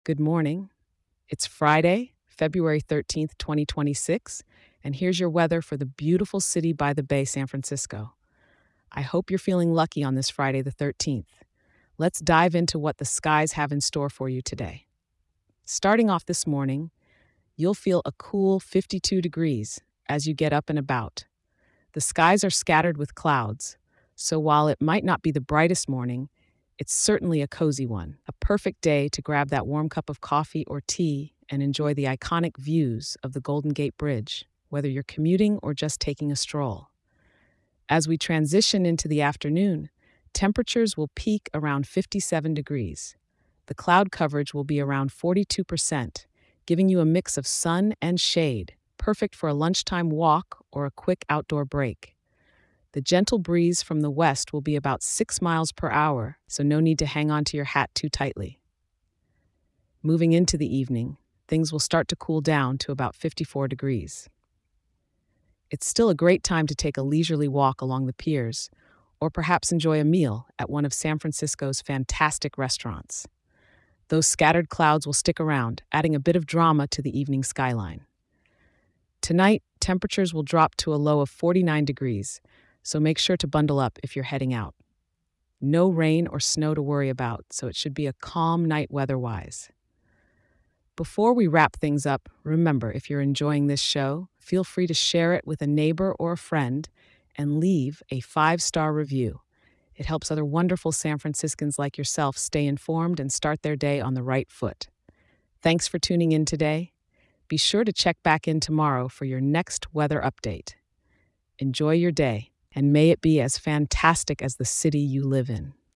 Good morning. It's Friday, February 13th, 2026, and here's your weather for the beautiful city by the bay, San Francisco. I hope you're feeling lucky on this Friday, the 13th. Let's dive into what the skies have in store for you today. Starting off this morning, you'll feel a cool 52 degrees as you get up and about. The skies are scattered with clouds, so while it might not be the brightest morning, it's certainly a cozy one, a perfect day to grab that warm cup of coffee or tea and enjoy the iconic views of the Golden Gate Bridge, whether you're commuting or just taking a stroll. As we transition into the afternoon, temperatures will peak around 57 degrees. The cloud coverage will be around 42%, giving you a mix of sun and shade, perfect for a lunchtime walk or a quick outdoor break. The gentle breeze from the west will be about 6 miles per hour, so no need to hang on to your hat too tightly. Moving into the evening, things will start to cool down to about 54 degrees. It's still a great time to take a leisurely walk along the piers, or perhaps enjoy a meal at one of San Francisco's fantastic restaurants. Those scattered clouds will stick around, adding a bit of drama to the evening skyline. Tonight, temperatures will drop to a low of 49 degrees, so make sure to bundle up if you're heading out. No rain or snow to worry about, so it should be a calm night weather-wise. Before we wrap things up, remember, if you're enjoying this show, feel free to share it with a neighbor or a friend and leave a 5-star review. It helps other wonderful San Franciscans like yourself stay informed and start their day on the right foot. Thanks for tuning in today. Be sure to check back in tomorrow for your next weather update. Enjoy your day, and may it be as fantastic as the city you live in.